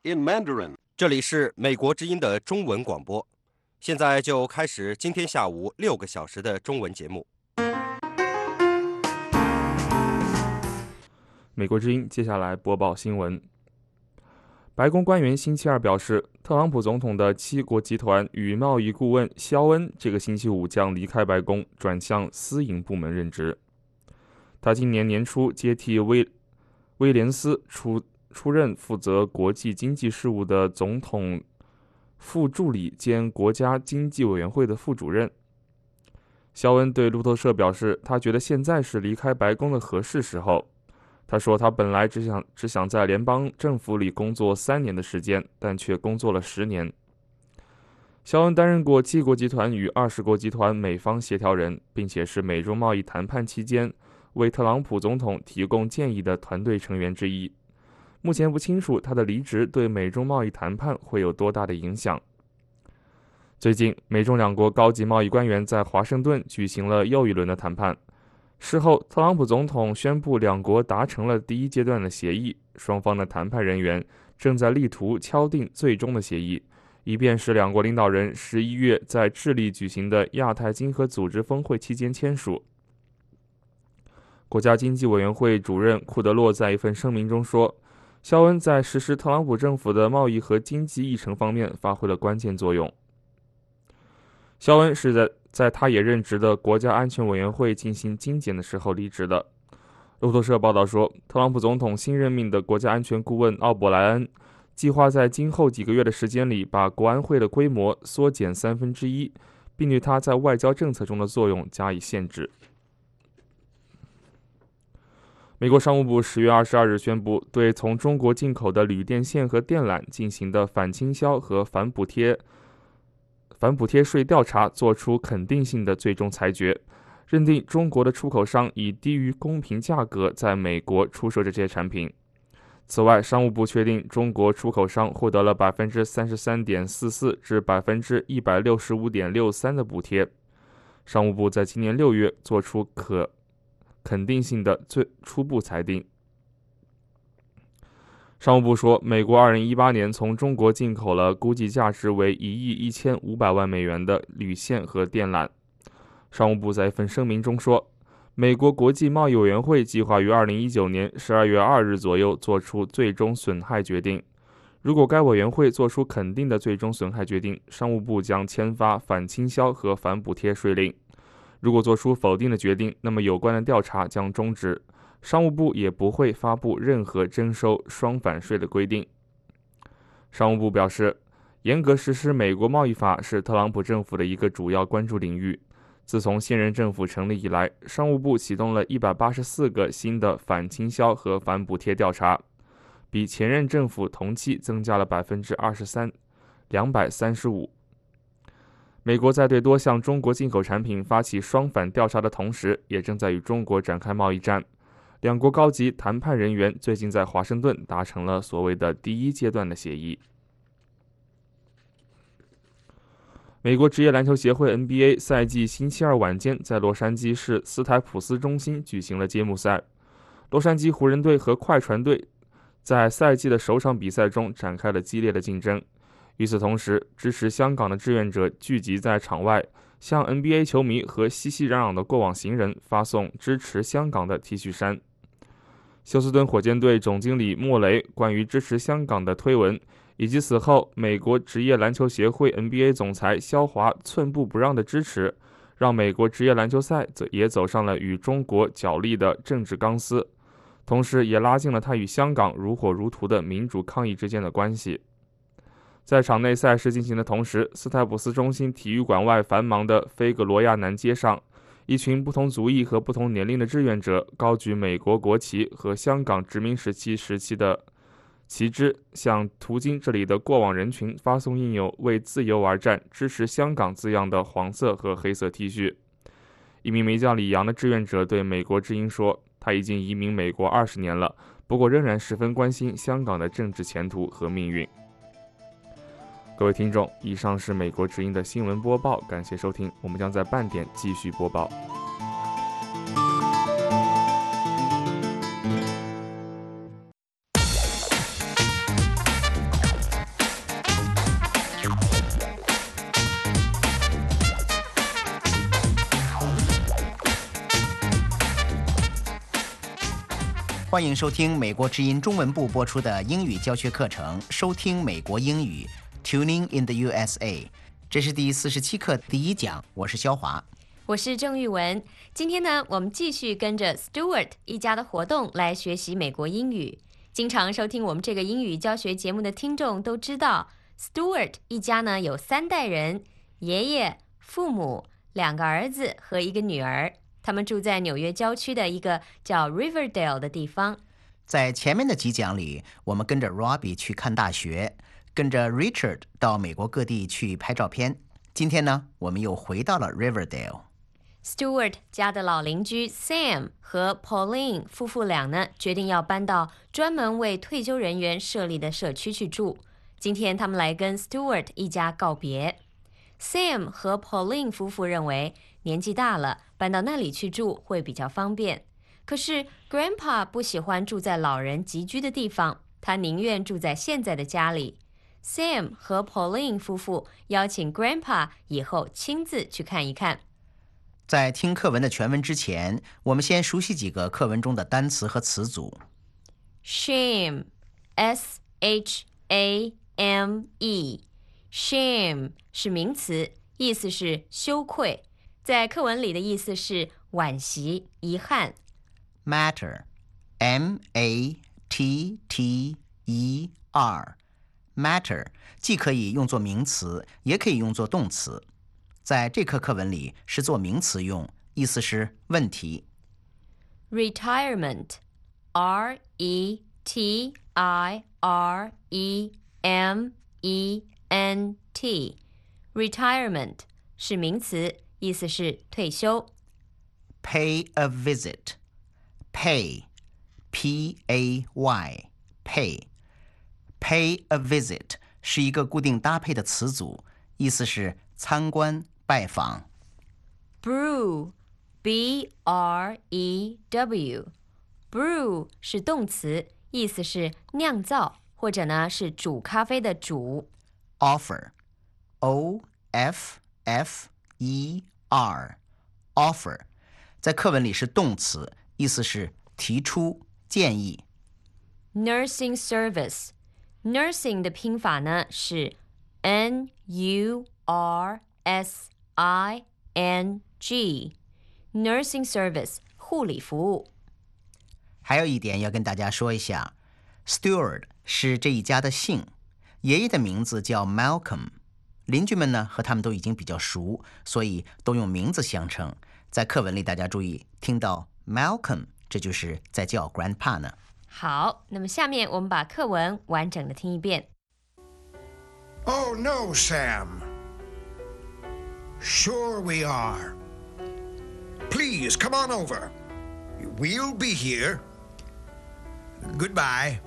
in Mandarin. 这里是美国之音的中文广播，现在就开始今天下午6个小时的中文节目。 美国之音接下来播报新闻。白宫官员星期二表示，特朗普总统的七国集团与贸易顾问肖恩这个星期五将离开白宫，转向私营部门任职。他今年年初接替威廉斯出任负责国际经济事务的总统副助理兼国家经济委员会的副主任。肖恩对路透社表示，他觉得现在是离开白宫的合适时候。他说，他本来只想在联邦政府里工作3年的时间，但却工作了10年。肖恩担任过7国集团与20国集团美方协调人，并且是美中贸易谈判期间为特朗普总统提供建议的团队成员之一。目前不清楚他的离职对美中贸易谈判会有多大的影响。最近，美中两国高级贸易官员在华盛顿举行了又一轮的谈判。事后，特朗普总统宣布两国达成了第1阶段的协议，双方的谈判人员正在力图敲定最终的协议，以便使两国领导人11月在智利举行的亚太经合组织峰会期间签署。国家经济委员会主任库德洛在一份声明中说，肖恩在实施特朗普政府的贸易和经济议程方面发挥了关键作用。肖恩是在他也任职的国家安全委员会进行精简的时候离职的。路透社报道说，特朗普总统新任命的国家安全顾问奥伯莱恩计划在今后几个月的时间里把国安会的规模缩减1/3，并对他在外交政策中的作用加以限制。美国商务部10月22日宣布，对从中国进口的铝电线和电缆进行的反倾销和反补贴税调查作出肯定性的最终裁决，认定中国的出口商以低于公平价格在美国出售这些产品。此外，商务部确定中国出口商获得了 33.44% 至 165.63% 的补贴。商务部在今年6月作出肯定性的初步裁定。商务部说，美国2018年从中国进口了估计价值为1亿1500万美元的铝线和电缆。商务部在一份声明中说，美国国际贸易委员会计划于2019年12月2日左右做出最终损害决定。如果该委员会做出肯定的最终损害决定，商务部将签发反倾销和反补贴税令。如果做出否定的决定，那么有关的调查将终止。商务部也不会发布任何征收双反税的规定。商务部表示，严格实施美国贸易法是特朗普政府的一个主要关注领域。自从现任政府成立以来，商务部启动了184个新的反倾销和反补贴调查，比前任政府同期增加了235%。美国在对多项中国进口产品发起双反调查的同时，也正在与中国展开贸易战。两国高级谈判人员最近在华盛顿达成了所谓的第1阶段的协议。美国职业篮球协会 NBA 赛季星期二晚间在洛杉矶市斯台普斯中心举行了揭幕赛。洛杉矶湖人队和快船队在赛季的首场比赛中展开了激烈的竞争。与此同时，支持香港的志愿者聚集在场外，向 NBA 球迷和熙熙攘攘的过往行人发送支持香港的 T 恤衫。休斯顿火箭队总经理莫雷关于支持香港的推文，以及此后美国职业篮球协会 NBA 总裁肖华寸步不让的支持，让美国职业篮球赛也走上了与中国角力的政治钢丝，同时也拉近了他与香港如火如荼的民主抗议之间的关系。在场内赛事进行的同时，斯台普斯中心体育馆外繁忙的菲格罗亚南街上，一群不同族裔和不同年龄的志愿者高举美国国旗和香港殖民时期的旗帜，向途经这里的过往人群发送印有为自由而战、支持香港字样的黄色和黑色 T 恤。一名名叫李阳的志愿者对美国之音说，他已经移民美国20年了，不过仍然十分关心香港的政治前途和命运。各位听众，以上是美国之音的新闻播报，感谢收听，我们将在半点继续播报。 欢迎收听美国之音中文部播出的英语教学课程，收听美国英语 Tuning in the USA。 这是第47课第1讲，我是肖华， 我是郑玉文。今天呢，我们继续跟着 Stewart 一家的活动来学习美国英语。经常收听我们这个英语教学节目的听众都知道， Stewart 一家呢有3代人，爷爷、父母、2个儿子和1个女儿。他们住在纽约郊区的一个叫 Riverdale 的地方。 在前面的几讲里，我们跟着 Robbie 去看大学，跟着 Richard 到美国各地去拍照片。今天呢，我们又回到了 Riverdale。Stewart 家的老邻居 Sam 和 Pauline 夫妇俩呢，决定要搬到专门为退休人员设立的社区去住。今天他们来跟 Stewart 一家告别。Sam 和 Pauline 夫妇认为年纪大了，搬到那里去住会比较方便。可是 Grandpa 不喜欢住在老人集居的地方，他宁愿住在现在的家里。Sam 和 Pauline 夫妇邀请 Grandpa 以后亲自去看一看。 在听课文的全文之前，我们先熟悉几个课文中的单词和词组。 Shame, S-H-A-M-E Shame 是名词，意思是羞愧，在课文里的意思是惋惜、遗憾。 Matter, M-A-T-T-E-R Matter 既可以用作名词，也可以用作动词。在这课课文里是做名词用，意思是问题。 Retirement, R-E-T-I-R-E-M-E-N-T Retirement 是名词，意思是退休。 Pay a visit, Pay, P-A-Y, Pay a visit 是一个固定搭配的词组，意思是参观、拜访。 Brew, B-R-E-W Brew 是动词，意思是酿造，或者呢是煮咖啡的煮。 Offer, O-F-F-E-R Offer 在课文里是动詞，意思是提出、建議。 Nursing service Nursing 的拼法呢是 N-U-R-S-I-N-G Nursing service 护理服務。 还有一点要跟大家说一下， Stewart 是这一家的姓，爷爷的名字叫 Malcolm， 邻居们呢和他们都已经比较熟，所以都用名字相称。在课文里大家注意，听到 Malcolm 这就是在叫 Grandpa 呢。 好，那么下面我们把课文完整的听一遍。 Oh, no, Sam. Sure we are. Please, come on over. We'll be here. Goodbye.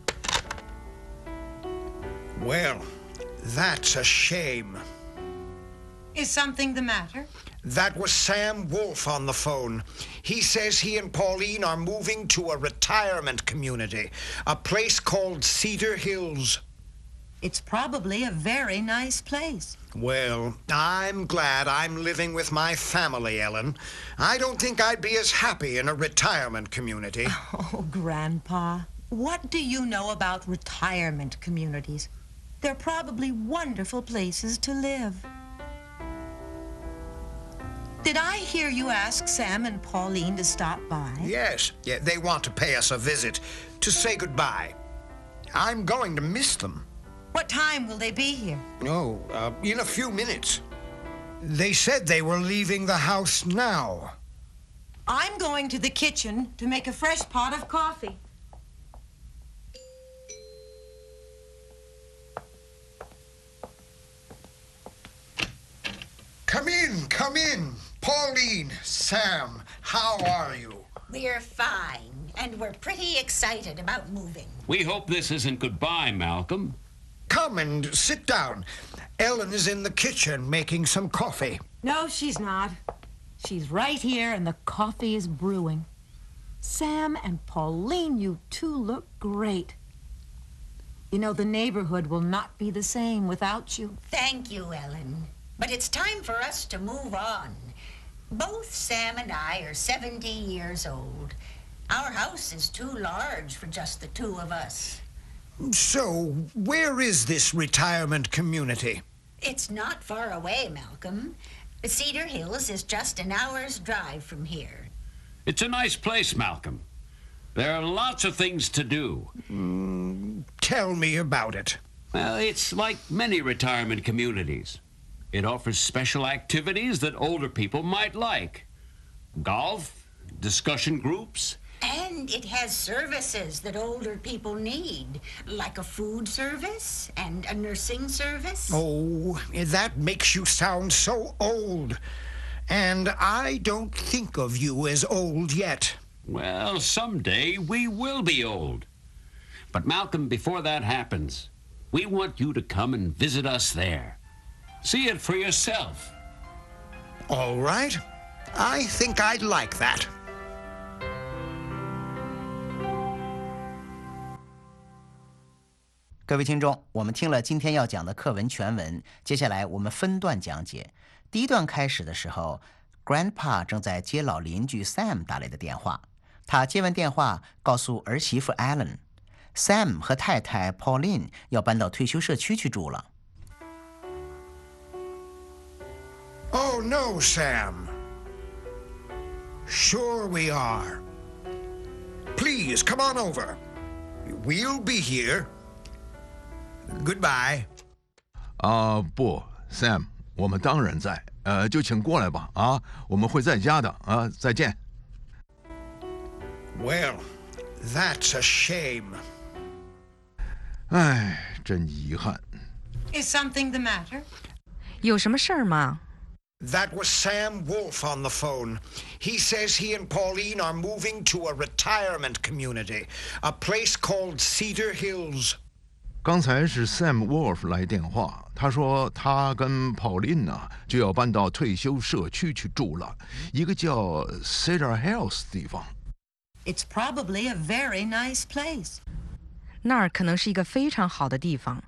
Well, that's a shame. Is something the matter? That was Sam Wolf on the phone. He says he and Pauline are moving to a retirement community, a place called Cedar Hills. It's probably a very nice place. Well, I'm glad I'm living with my family, Ellen. I don't think I'd be as happy in a retirement community. Oh, Grandpa, what do you know about retirement communities? They're probably wonderful places to live. Did I hear you ask Sam and Pauline to stop by? Yes, yeah, they want to pay us a visit, to say goodbye. I'm going to miss them. What time will they be here? Oh, in a few minutes. They said they were leaving the house now. I'm going to the kitchen to make a fresh pot of coffee. Come in. Pauline, Sam, how are you? We're fine, and we're pretty excited about moving. We hope this isn't goodbye, Malcolm. Come and sit down. Ellen is in the kitchen making some coffee. No, she's not. She's right here, and the coffee is brewing. Sam and Pauline, you two look great. You know, the neighborhood will not be the same without you. Thank you, Ellen. But it's time for us to move on. Both Sam and I are 70 years old. Our house is too large for just the two of us. So, where is this retirement community? It's not far away, Malcolm. Cedar Hills is just an hour's drive from here. It's a nice place, Malcolm. There are lots of things to do. Tell me about it. Well, it's like many retirement communities. It offers special activities that older people might like. Golf, discussion groups. And it has services that older people need, like a food service and a nursing service. Oh, that makes you sound so old. And I don't think of you as old yet. Well, someday we will be old. But Malcolm, before that happens, we want you to come and visit us there. See it for yourself. All right. I think I'd like that. 各位听众，我们听了今天要讲的课文全文，接下来我们分段讲解。第一段开始的时候 ，Grandpa 正在接老邻居 Sam 打来的电话。他接完电话，告诉儿媳妇 Ellen，Sam 和太太 Pauline 要搬到退休社区去住了。 Oh, no, Sam. Sure we are. Please, come on over. We'll be here. Goodbye. 不 ，Sam， 我们当然在，就请过来吧，我们会在家的，再见。 Well, that's a shame. 唉，真遗憾。 Is something the matter? 有什么事儿吗？ That was Sam Wolf on the phone. He says he and Pauline are moving to a retirement community, a place called Cedar Hills. 刚才是 Sam Wolf 来电话，他说他跟 Pauline 就要搬到退休社区去住了，一个叫 Cedar Hills 的地方。 It's probably a very nice place. 那儿可能是一个非常好的地方。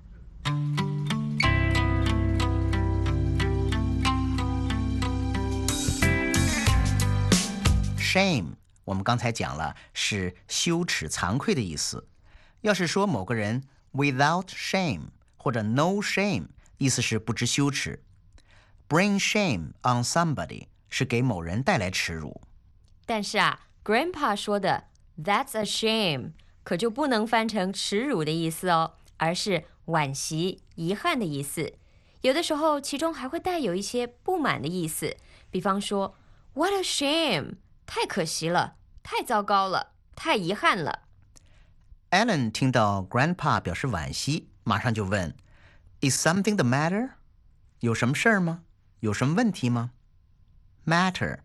Shame 我们刚才讲了是羞耻惭愧的意思。要是说某个人 without shame 或者 no shame， 意思是不知羞耻。Bring shame on somebody 是给某人带来耻辱。 但是Grandpa 说的 That's a shame 可就不能翻成耻辱的意思哦，而是惋惜、遗憾的意思。有的时候其中还会带有一些不满的意思，比方说 What a shame， 太可惜了，太糟糕了，太遗憾了。 Ellen 听到 Grandpa 表示惋惜，马上就问 Is something the matter？ 有什么事儿吗？有什么问题吗？ Matter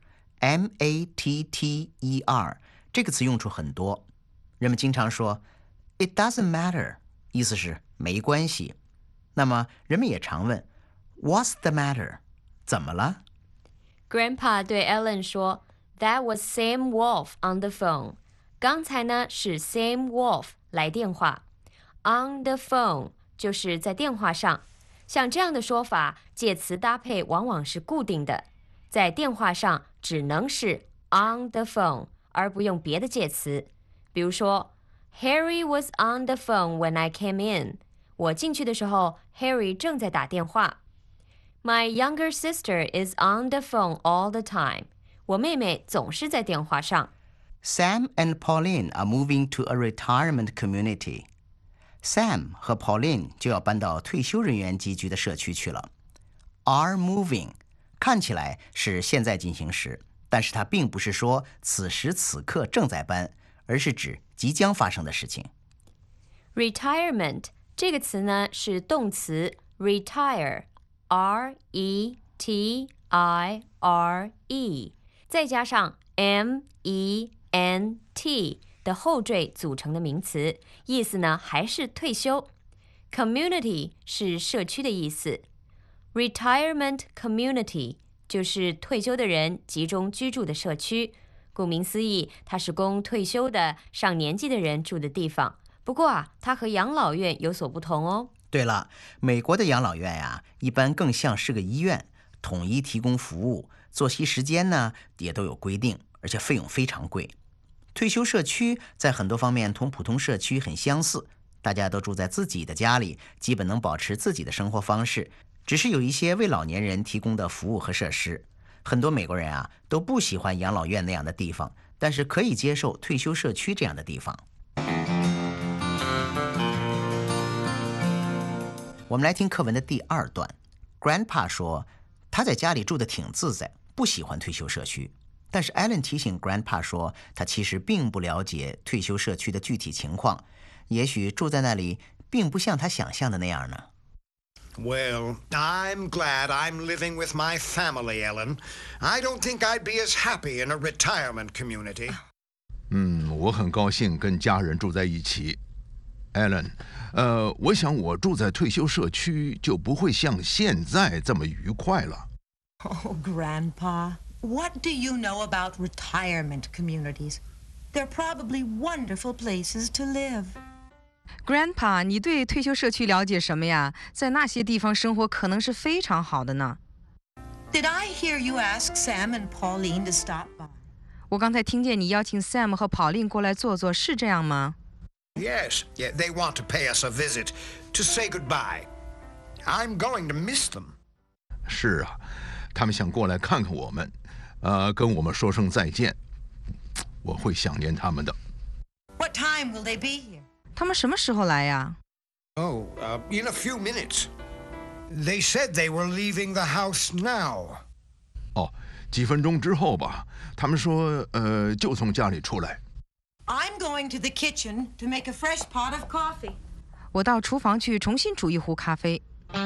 M-A-T-T-E-R 这个词用处很多，人们经常说 It doesn't matter， 意思是没关系。那么人们也常问 What's the matter？ 怎么了？ Grandpa 对 Ellen 说 That was Sam Wolf on the phone。 刚才呢是 Sam Wolf 来电话， On the phone 就是在电话上。像这样的说法，介词搭配往往是固定的，在电话上只能是 on the phone， 而不用别的介词。比如说 Harry was on the phone when I came in。 我进去的时候 Harry 正在打电话。 My younger sister is on the phone all the time。 我妹妹总是在电话上。 Sam and Pauline are moving to a retirement community. Sam 和 Pauline 就要搬到退休人员集聚的社区去了。Are moving 看起来是现在进行时，但是它并不是说此时此刻正在搬，而是指即将发生的事情。 Retirement 这个词呢是动词 retire R-E-T-I-R-E 再加上 M-E-N-T 的后缀组成的名词，意思呢还是退休。 Community 是社区的意思， Retirement community 就是退休的人集中居住的社区。顾名思义，它是供退休的上年纪的人住的地方。不过它和养老院有所不同哦。 对了，美国的养老院呀，一般更像是个医院，统一提供服务，作息时间呢也都有规定，而且费用非常贵。 退休社区在很多方面同普通社区很相似，大家都住在自己的家里，基本能保持自己的生活方式，只是有一些为老年人提供的服务和设施。很多美国人啊都不喜欢养老院那样的地方，但是可以接受退休社区这样的地方。我们来听课文的第2段。Grandpa 说他在家里住得挺自在，不喜欢退休社区。但是 Ellen 提醒 Grandpa 说，他其实并不了解退休社区的具体情况，也许住在那里并不像他想象的那样呢。 Well, I'm glad I'm living with my family, Ellen. I don't think I'd be as happy in a retirement community. 我很高兴跟家人住在一起。Ellen，我想我住在退休社区就不会像现在这么愉快了。 Oh, Grandpa, what do you know about retirement communities? They're probably wonderful places to live. Grandpa， 你对退休社区了解什么呀？在那些地方生活可能是非常好的呢。 Did I hear you ask Sam and Pauline to stop by? 我刚才听见你邀请 Sam 和 Pauline 过来坐坐，是这样吗？ Yes, yeah, they want to pay us a visit, to say goodbye. I'm going to miss them. 是啊，他们想过来看看我们，跟我们说声再见。我会想念他们的。 What time will they be here? 他们什么时候来呀？ Oh, in a few minutes. They said they were leaving the house now. 哦，几分钟之后吧。他们说，就从家里出来。 I'm going to the kitchen to make a fresh pot of coffee. 我到厨房去重新煮一壶咖啡。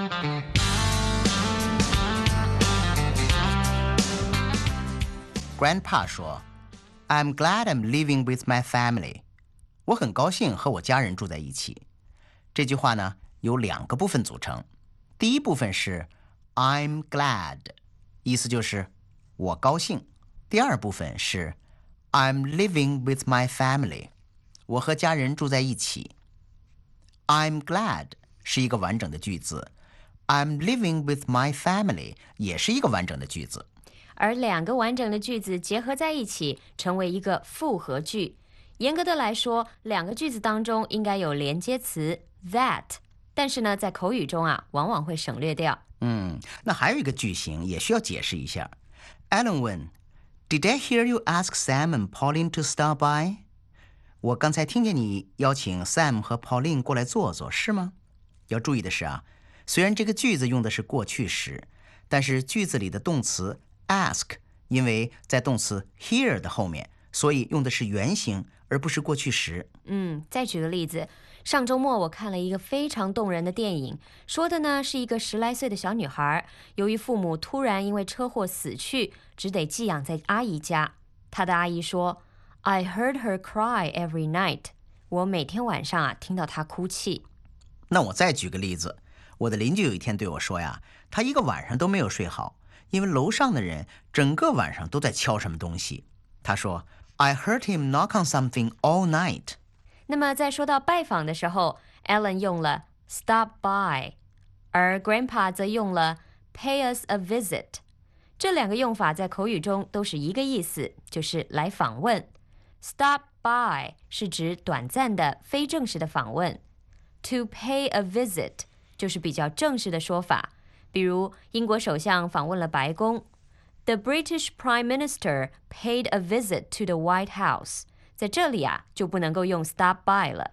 Grandpa 说 I'm glad I'm living with my family. 我很高兴和我家人住在一起。这句话呢由2个部分组成。第一部分是 I'm glad， 意思就是我高兴。第二部分是 I'm living with my family， 我和家人住在一起。I'm glad 是一个完整的句子， I'm living with my family 也是一个完整的句子。 而2个完整的句子结合在一起，成为一个复合句。严格的来说，2个句子当中应该有连接词 that， 但是呢，在口语中啊，往往会省略掉。 那还有一个句型也需要解释一下。Alan 问 Did I hear you ask Sam and Pauline to stop by？ 我刚才听见你邀请 Sam 和 Pauline 过来坐坐，是吗？要注意的是啊，虽然这个句子用的是过去时，但是句子里的动词 ask 因为在动词 hear 的后面，所以用的是原形而不是过去时。 再举个例子，上周末我看了一个非常动人的电影，说的呢是一个10来岁的小女孩，由于父母突然因为车祸死去，只得寄养在阿姨家。她的阿姨说 I heard her cry every night， 我每天晚上啊听到她哭泣。 那我再举个例子，我的邻居有一天对我说呀，他一个晚上都没有睡好，因为楼上的人整个晚上都在敲什么东西。他说 I heard him knock on something all night。 那么在说到拜访的时候 Ellen 用了 stop by， 而 Grandpa 则用了 pay us a visit。 这2个用法在口语中都是一个意思，就是来访问。 Stop by 是指短暂的非正式的访问， To pay a visit 就是比较正式的说法。比如英国首相访问了白宫， The British Prime Minister paid a visit to the White House。 在这里啊就不能够用 stop by 了。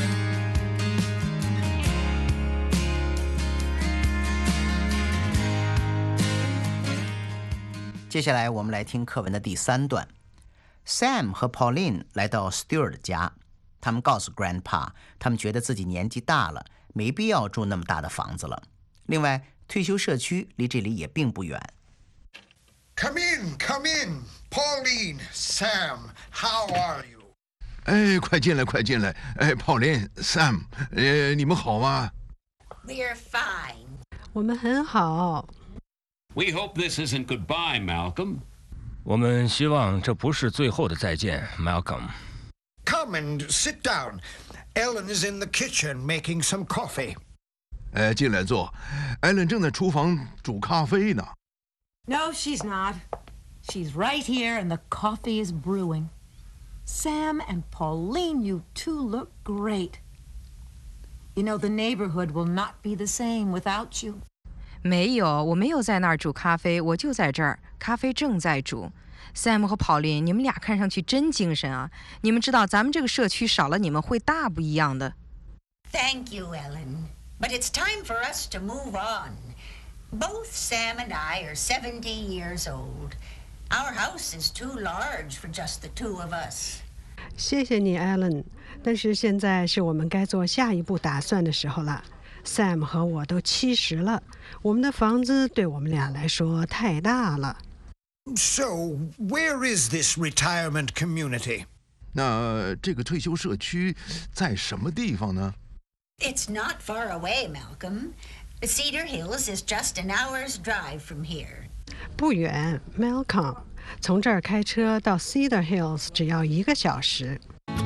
接下来我们来听课文的第3段。 Sam 和 Pauline 来到 Stewart 家，他们告诉 Grandpa 他们觉得自己年纪大了，没必要住那么大的房子了。另外退休社区离这里也并不远。 Come in, come in. Pauline, Sam, how are you? 哎，快进来，快进来！哎，Pauline，Sam，你们好吗？ We're fine. 我们很好。 We hope this isn't goodbye, Malcolm. 我们希望这不是最后的再见 ，Malcolm。 Come and sit down. Ellen is in the kitchen making some coffee. 进来坐。Ellen 正在厨房煮咖啡呢。 No, she's not. She's right here and the coffee is brewing. Sam and Pauline, you two look great. You know, the neighborhood will not be the same without you. 没有，我没有在那儿煮咖啡，我就在这儿，咖啡正在煮。Sam 和 Pauline， 你们俩看上去真精神啊！你们知道，咱们这个社区少了你们会大不一样的。 Thank you, Ellen. But it's time for us to move on. Both Sam and I are 70 years old. Our house is too large for just the two of us. 谢谢你 Alan， 但是现在是我们该做下一步打算的时候了。Sam 和我都70了，我们的房子对我们俩来说太大了。 So, where is this retirement community? 那这个退休社区在什么地方呢？ It's not far away, Malcolm. Cedar Hills is just an hour's drive from here. 不远 ，Malcolm， 从这儿开车到 Cedar Hills 只要1个小时。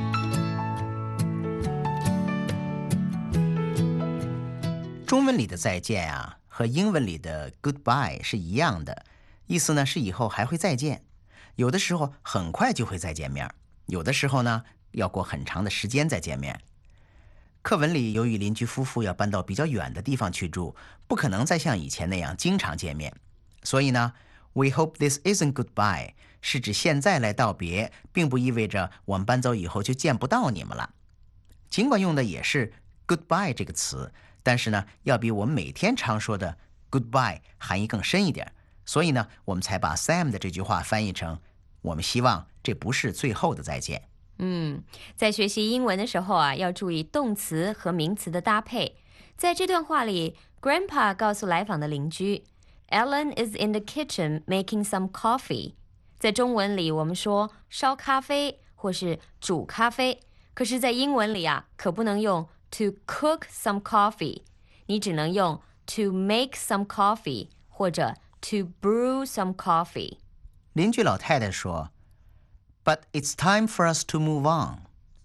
中文里的再见啊，和英文里的 goodbye 是一样的，意思呢是以后还会再见。有的时候很快就会再见面，有的时候呢要过很长的时间再见面。课文里由于邻居夫妇要搬到比较远的地方去住，不可能再像以前那样经常见面，所以呢 We hope this isn't goodbye 是指现在来道别，并不意味着我们搬走以后就见不到你们了。尽管用的也是 goodbye 这个词，但是呢要比我们每天常说的 goodbye 含义更深一点，所以呢我们才把 Sam 的这句话翻译成我们希望这不是最后的再见。 在学习英文的时候啊，要注意动词和名词的搭配。在这段话里 Grandpa 告诉来访的邻居 Ellen is in the kitchen making some coffee。 在中文里我们说烧咖啡或是煮咖啡，可是在英文里啊可不能用 to cook some coffee， 你只能用 to make some coffee 或者 to brew some coffee。 邻居老太太说But it's time for us to move on.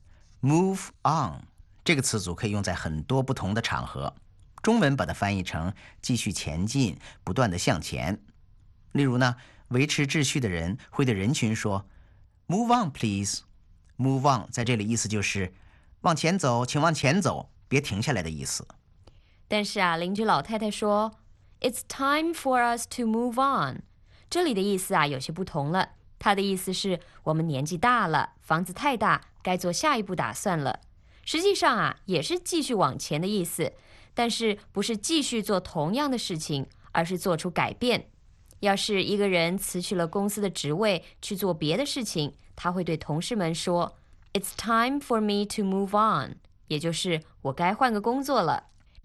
Move on 这个词组可以用在很多不同的场合，中文把它翻译成继续前进，不断地向前。例如呢，维持秩序的人会对人群说 Move on, please. Move on 在这里意思就是往前走，请往前走，别停下来的意思。 但是啊，邻居老太太说 It's time for us to move on， 这里的意思啊有些不同了。他的意思是我们年纪大了，房子太大，该做下一步打算了。实际上啊，也是继续往前的意思，但是不是继续做同样的事情，而是做出改变。要是一个人辞去了公司的职位去做别的事情，他会对同事们说 It's time for me to move on， 也就是我该换个工作了。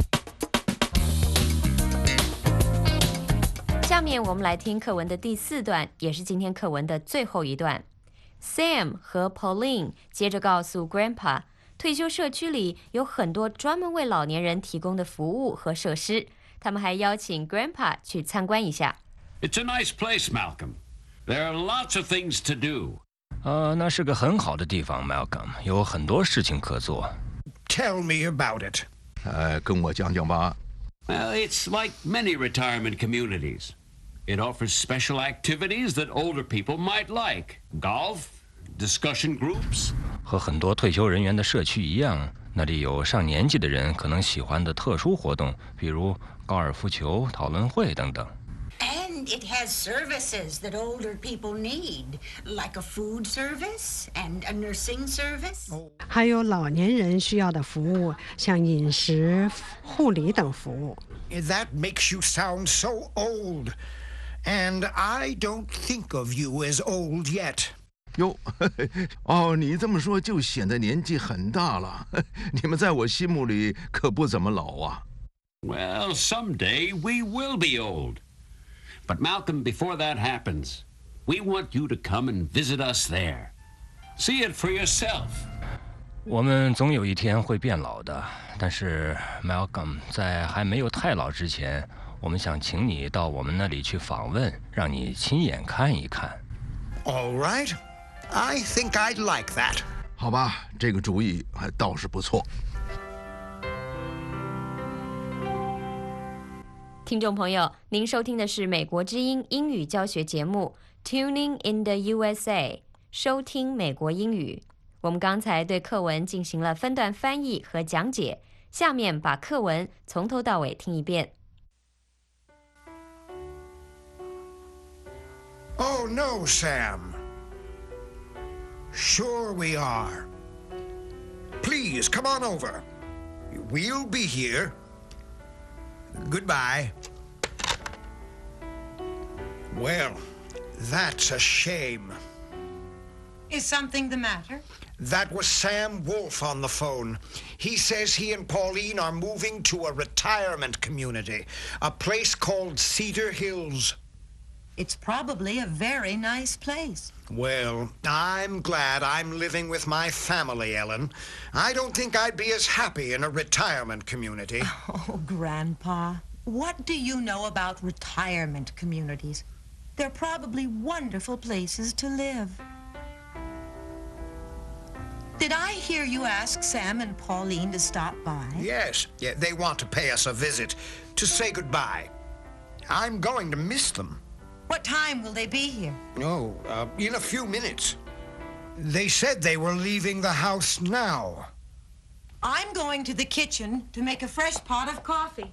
下面我们来听课文的第4段，也是今天课文的最后一段。Sam 和 Pauline 接着告诉 Grandpa， 退休社区里有很多专门为老年人提供的服务和设施，他们还邀请 Grandpa 去参观一下。 It's a nice place, Malcolm. There are lots of things to do. 那是个很好的地方 ，Malcolm， 有很多事情可做。 Tell me about it. 跟我讲讲吧。 Well, it's like many retirement communities. It offers special activities that older people might like. Golf, discussion groups. 和很多退休人员的社区一样，那里有上年纪的人可能喜欢的特殊活动，比如高尔夫球、讨论会等等。 And it has services that older people need, like a food service and a nursing service. 还有老年人需要的服务，像饮食、护理等服务。 That makes you sound so old. And I don't think of you as old yet. 哟，你这么说就显得年纪很大了。你们在我心目里可不怎么老啊。 Well, someday we will be old. But Malcolm, before that happens, we want you to come and visit us there. See it for yourself. 我们总有一天会变老的，但是 Malcolm 在还没有太老之前，我们想请你到我们那里去访问，让你亲眼看一看。 All right. I think I'd like that. 好吧，这个主意还倒是不错。 听众朋友，您收听的是美国之音英语教学节目 Tuning in the USA， 收听美国英语。我们刚才对课文进行了分段翻译和讲解，下面把课文从头到尾听一遍。 Oh, no, Sam. Sure we are. Please, come on over. We'll be here. Goodbye. Well, that's a shame. Is something the matter? That was Sam Wolf on the phone. He says he and Pauline are moving to a retirement community, a place called Cedar Hills. It's probably a very nice place. Well, I'm glad I'm living with my family, Ellen. I don't think I'd be as happy in a retirement community. Oh, Grandpa, what do you know about retirement communities? They're probably wonderful places to live. Did I hear you ask Sam and Pauline to stop by? Yes, yeah, they want to pay us a visit, to say goodbye. I'm going to miss them. What time will they be here? Oh, in a few minutes. They said they were leaving the house now. I'm going to the kitchen to make a fresh pot of coffee.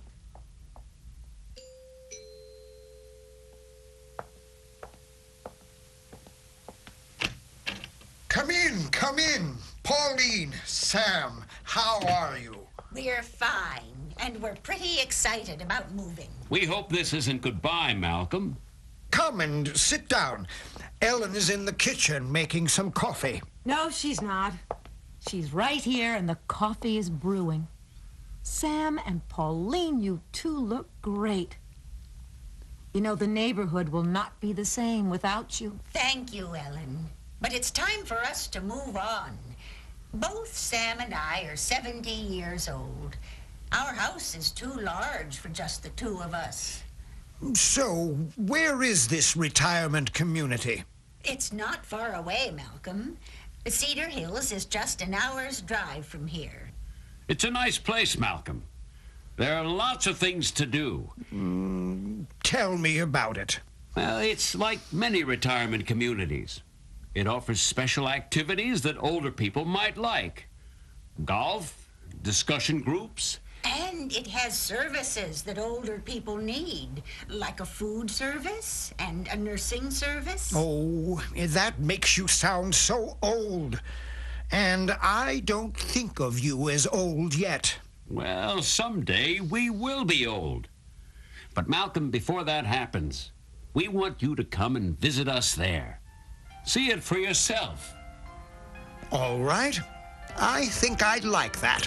Come in. Pauline, Sam, how are you? We're fine, and we're pretty excited about moving. We hope this isn't goodbye, Malcolm. Come and sit down. Ellen is in the kitchen making some coffee. No, she's not. She's right here, and the coffee is brewing. Sam and Pauline, you two look great. You know, the neighborhood will not be the same without you. Thank you, Ellen. But it's time for us to move on. Both Sam and I are 70 years old. Our house is too large for just the two of us. So, where is this retirement community? It's not far away, Malcolm. Cedar Hills is just an hour's drive from here. It's a nice place, Malcolm. There are lots of things to do. Tell me about it. Well, it's like many retirement communities. It offers special activities that older people might like. Golf, discussion groups. And it has services that older people need, like a food service and a nursing service. Oh, that makes you sound so old. And I don't think of you as old yet. Well, someday we will be old. But Malcolm, before that happens, we want you to come and visit us there. See it for yourself. All right. I think I'd like that.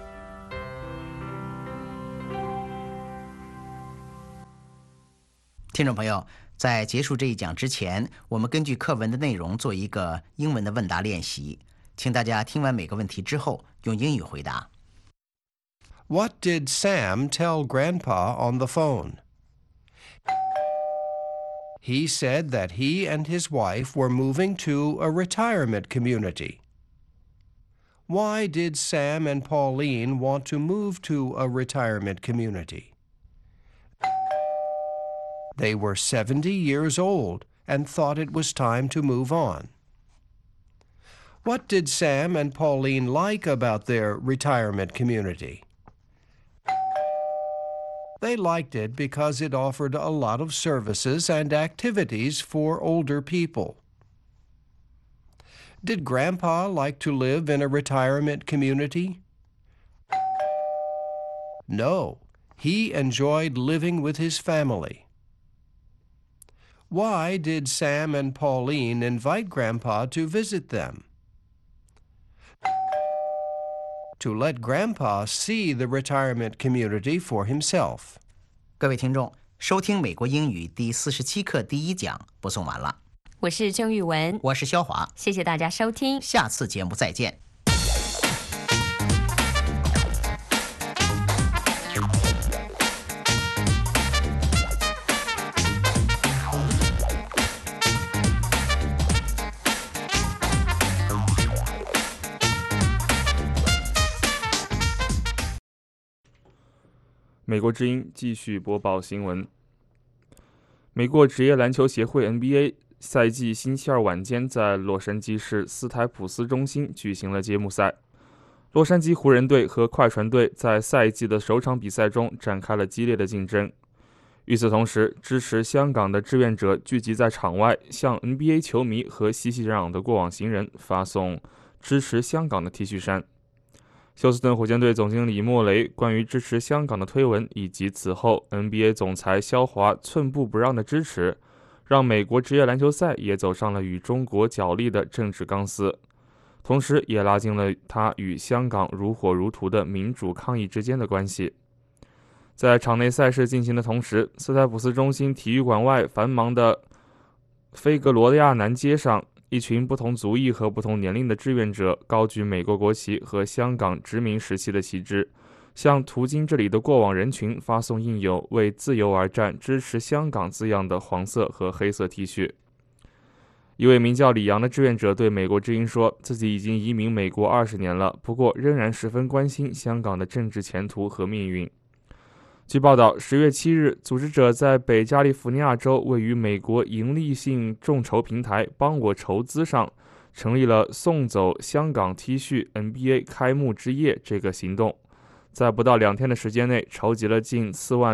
听众朋友，在结束这一讲之前，我们根据课文的内容做一个英文的问答练习，请大家听完每个问题之后用英语回答。 What did Sam tell Grandpa on the phone? He said that he and his wife were moving to a retirement community. Why did Sam and Pauline want to move to a retirement community? They were 70 years old and thought it was time to move on. What did Sam and Pauline like about their retirement community? They liked it because it offered a lot of services and activities for older people. Did Grandpa like to live in a retirement community? No, he enjoyed living with his family. Why did Sam and Pauline invite Grandpa to visit them? To let Grandpa see the retirement community for himself. 各位听众，收听美国英语第47课第1讲播送完了。 我是郑玉文， 我是肖华， 谢谢大家收听， 下次节目再见。 美国之音继续播报新闻。美国职业篮球协会 NBA 赛季星期二晚间在洛杉矶市斯台普斯中心举行了揭幕赛。洛杉矶湖人队和快船队在赛季的首场比赛中展开了激烈的竞争。与此同时，支持香港的志愿者聚集在场外，向 NBA 球迷和熙熙攘攘的过往行人发送支持香港的 T 恤衫。休斯顿火箭队总经理莫雷关于支持香港的推文，以及此后 NBA 总裁肖华寸步不让的支持，让美国职业篮球赛也走上了与中国角力的政治钢丝，同时也拉近了他与香港如火如荼的民主抗议之间的关系。在场内赛事进行的同时，斯台普斯中心体育馆外繁忙的菲格罗亚南街上，一群不同族裔和不同年龄的志愿者高举美国国旗和香港殖民时期的旗帜，向途经这里的过往人群发送印有为自由而战、支持香港字样的黄色和黑色 T 恤。一位名叫李阳的志愿者对美国之音说，自己已经移民美国20年了，不过仍然十分关心香港的政治前途和命运。据报道，10月7日，组织者在北加利福尼亚州位于美国盈利性众筹平台帮我筹资上成立了送走香港 T 恤 NBA 开幕之夜这个行动，在不到2天的时间内筹集了近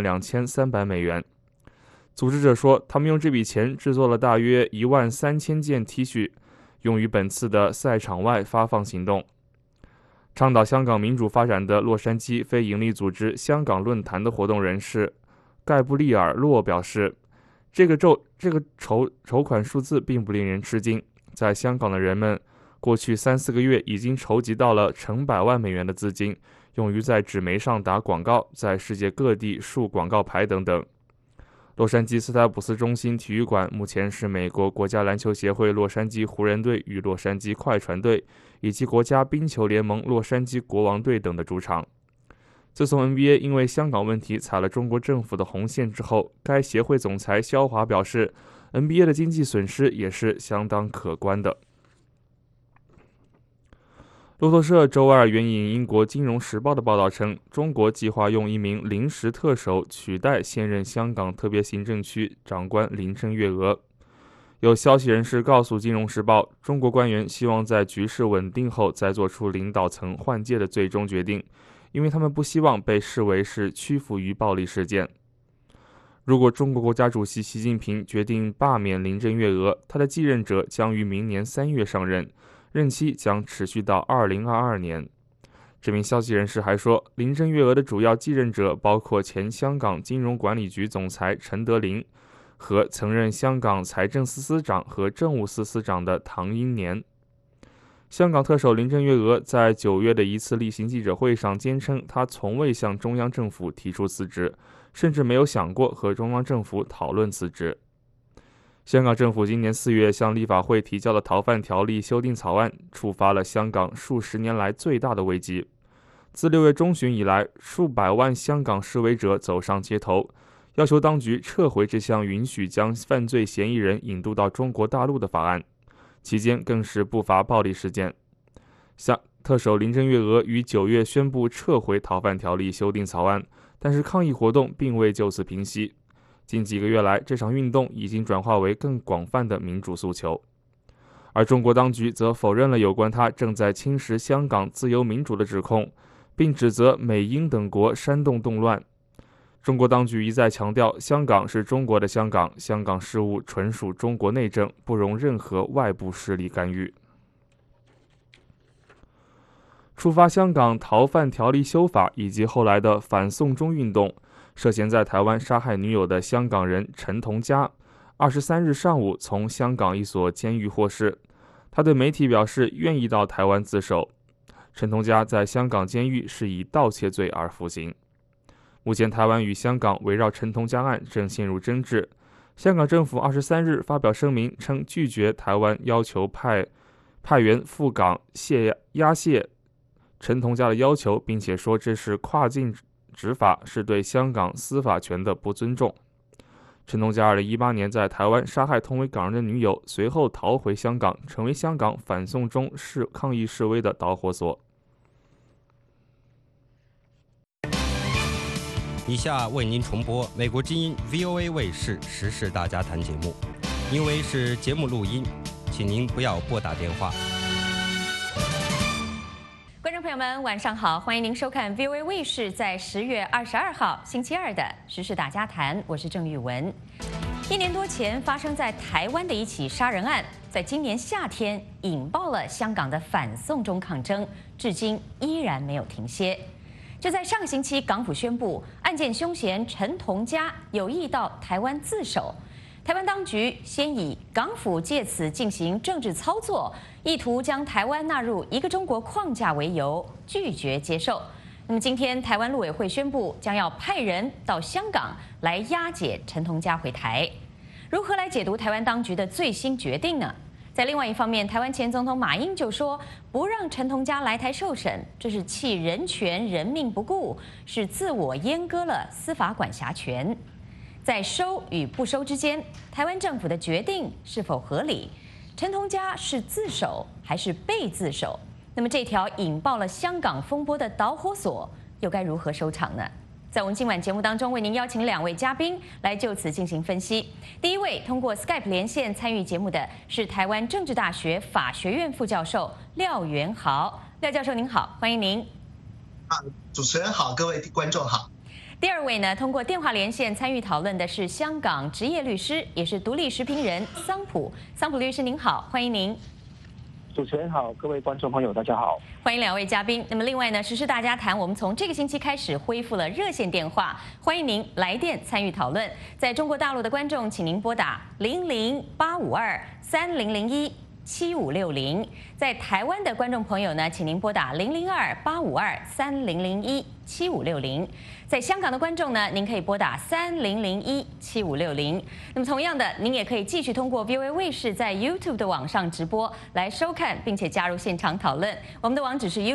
42300美元。组织者说，他们用这笔钱制作了大约13000件 T 恤，用于本次的赛场外发放行动。倡导香港民主发展的洛杉矶非营利组织香港论坛的活动人士盖布利尔·洛表示，这个筹款数字并不令人吃惊。在香港的人们过去3-4个月已经筹集到了成百万美元的资金，用于在纸媒上打广告，在世界各地竖广告牌等等。洛杉矶斯台普斯中心体育馆目前是美国国家篮球协会洛杉矶湖人队与洛杉矶快船队以及国家冰球联盟洛杉矶国王队等的主场。自从 NBA 因为香港问题踩了中国政府的红线之后，该协会总裁肖华表示， NBA 的经济损失也是相当可观的。路透社周二援引英国《金融时报》的报道称，中国计划用一名临时特首取代现任香港特别行政区长官林郑月娥。有消息人士告诉《金融时报》，中国官员希望在局势稳定后再做出领导层换届的最终决定，因为他们不希望被视为是屈服于暴力事件。如果中国国家主席习近平决定罢免林郑月娥，他的继任者将于明年3月上任，任期将持续到2022年。这名消息人士还说，林郑月娥的主要继任者包括前香港金融管理局总裁陈德霖和曾任香港财政司司长和政务司司长的唐英年。香港特首林郑月娥在9月的一次例行记者会上坚称，她从未向中央政府提出辞职，甚至没有想过和中央政府讨论辞职。香港政府今年4月向立法会提交的逃犯条例修订草案，触发了香港数十年来最大的危机。自6月中旬以来，数百万香港示威者走上街头，要求当局撤回这项允许将犯罪嫌疑人引渡到中国大陆的法案。期间更是不乏暴力事件。特首林郑月娥于9月宣布撤回逃犯条例修订草案，但是抗议活动并未就此平息。近几个月来，这场运动已经转化为更广泛的民主诉求，而中国当局则否认了有关它正在侵蚀香港自由民主的指控，并指责美英等国煽动动乱。中国当局一再强调，香港是中国的香港，香港事务纯属中国内政，不容任何外部势力干预。触发香港逃犯条例修法以及后来的反送中运动，涉嫌在台湾杀害女友的香港人陈同佳23日上午从香港一所监狱获释。他对媒体表示愿意到台湾自首。陈同佳在香港监狱是以盗窃罪而服刑。目前台湾与香港围绕陈同佳案正陷入争执。香港政府23日发表声明称，拒绝台湾要求派员赴港押解陈同佳的要求，并且说这是跨境执法，是对香港司法权的不尊重。陈同佳2018年在台湾杀害同为港人的女友，随后逃回香港，成为香港反送中抗议示威的导火索。 以下为您重播美国之音 VOA 卫视时事大家谈节目。 因为是节目录音，请您不要拨打电话。 观众朋友们，晚上好，欢迎您收看 VOA 卫视在10月22号星期二的时事大家谈，我是郑玉文。1年多前发生在台湾的一起杀人案，在今年夏天引爆了香港的反送中抗争，至今依然没有停歇。就在上个星期，港府宣布案件凶嫌陈同佳有意到台湾自首。台湾当局先以港府借此进行政治操作，意图将台湾纳入一个中国框架为由，拒绝接受。那么今天，台湾陆委会宣布将要派人到香港来押解陈同佳回台。如何来解读台湾当局的最新决定呢？在另外一方面，台湾前总统马英九说，不让陈同佳来台受审，这是弃人权、人命不顾，是自我阉割了司法管辖权。在收与不收之间，台湾政府的决定是否合理？陈同佳是自首还是被自首？那么这条引爆了香港风波的导火索又该如何收场呢？在我们今晚节目当中，为您邀请2位嘉宾来就此进行分析。第一位通过 Skype 连线参与节目的是台湾政治大学法学院副教授廖元豪。廖教授您好，欢迎您。 主持人好，各位观众好。 第2位呢，通过电话连线参与讨论的是香港职业律师，也是独立时评人桑普。桑普律师您好，欢迎您。 主持人好，各位观众朋友大家好， 欢迎2位嘉宾。那么另外呢，时事大家谈，我们从这个星期开始恢复了热线电话，欢迎您来电参与讨论。在中国大陆的观众，请您拨打0085230017560；在台湾的观众朋友呢，请您拨打002-852-3001-7560。在香港的观众呢，您可以拨打3001-7560。那么同样的，您也可以继续通过 VOA 卫视在 YouTube 的网上直播来收看，并且加入现场讨论。我们的网址是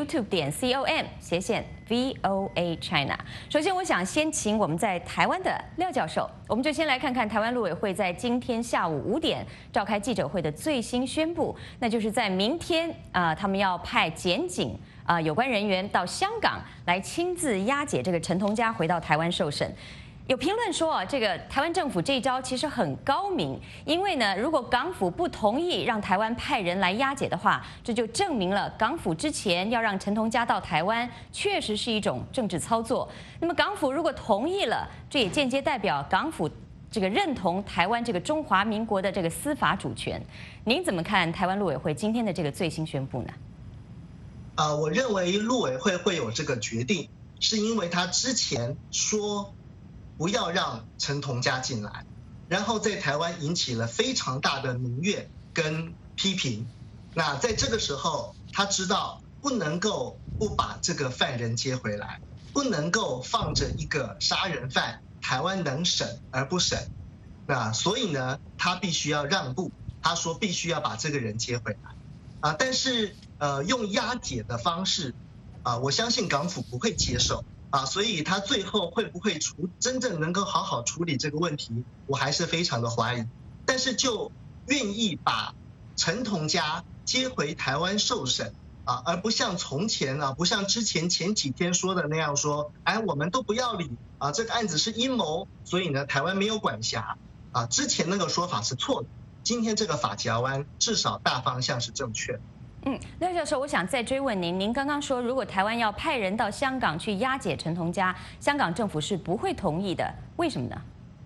youtube.com/VOA China。首先，我想先请我们在台湾的廖教授，我们就先来看看台湾陆委会在今天下午5点召开记者会的最新宣布，那就是在明天他们要派检警有关人员到香港来亲自押解这个陈同佳回到台湾受审。有评论说这个台湾政府这一招其实很高明，因为呢，如果港府不同意让台湾派人来押解的话，这就证明了港府之前要让陈同佳到台湾确实是一种政治操作。那么港府如果同意了，这也间接代表港府这个认同台湾这个中华民国的这个司法主权。您怎么看台湾陆委会今天的这个最新宣布呢？ 我认为陆委会会有这个决定，是因为他之前说不要让陈同佳进来，然后在台湾引起了非常大的民怨跟批评。那在这个时候，他知道不能够不把这个犯人接回来，不能够放着一个杀人犯，台湾能审而不审。那所以呢，他必须要让步，他说必须要把这个人接回来。但是用押解的方式，我相信港府不会接受所以他最后会不会真正能够好好处理这个问题，我还是非常的怀疑。但是就愿意把陈同佳接回台湾受审而不像从前不像之前前几天说的那样说，我们都不要理这个案子是阴谋，所以呢台湾没有管辖之前那个说法是错的。今天这个法夹弯，至少大方向是正确的。 廖教授，我想再追问您，您刚刚说如果台湾要派人到香港去押解陈同佳，香港政府是不会同意的，为什么呢？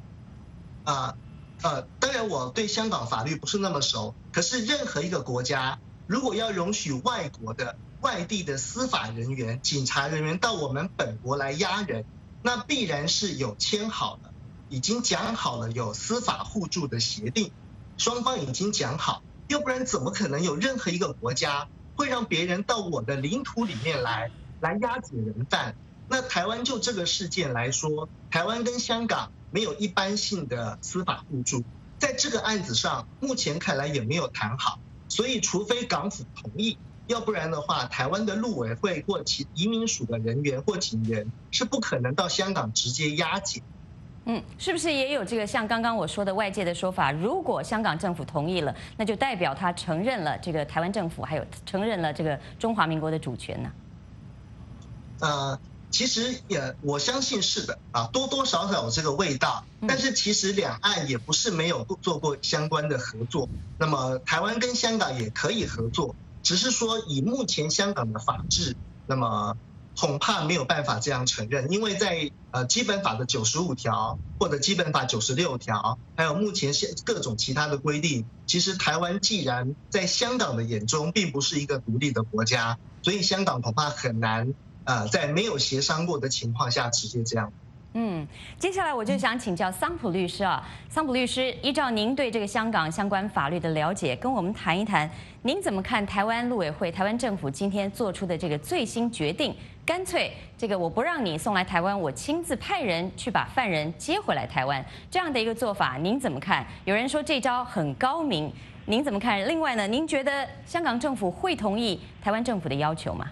当然我对香港法律不是那么熟，可是任何一个国家如果要容许外地的司法人员、警察人员到我们本国来押人，那必然是有签好了，已经讲好了有司法互助的协定。双方已经讲好，要不然怎么可能有任何一个国家会让别人到我的领土里面来押解人犯？那台湾就这个事件来说，台湾跟香港没有一般性的司法互助，在这个案子上目前看来也没有谈好，所以除非港府同意，要不然的话，台湾的陆委会或其移民署的人员或警员是不可能到香港直接押解。 是不是也有这个像刚刚我说的外界的说法？如果香港政府同意了，那就代表他承认了这个台湾政府，还有承认了这个中华民国的主权呢？ 其实我相信是的啊，多多少少有这个味道。但是其实两岸也不是没有做过相关的合作，那么台湾跟香港也可以合作，只是说以目前香港的法制，那么恐怕没有办法这样承认，因为在基本法的95条或者基本法96条，还有目前各种其他的规定，其实台湾既然在香港的眼中并不是一个独立的国家，所以香港恐怕很难在没有协商过的情况下直接这样。 接下来我就想请教桑普律师啊，桑普律师，依照您对这个香港相关法律的了解，跟我们谈一谈，您怎么看台湾陆委会、台湾政府今天做出的这个最新决定？干脆这个我不让你送来台湾，我亲自派人去把犯人接回来台湾，这样的一个做法，您怎么看？有人说这招很高明，您怎么看？另外呢，您觉得香港政府会同意台湾政府的要求吗？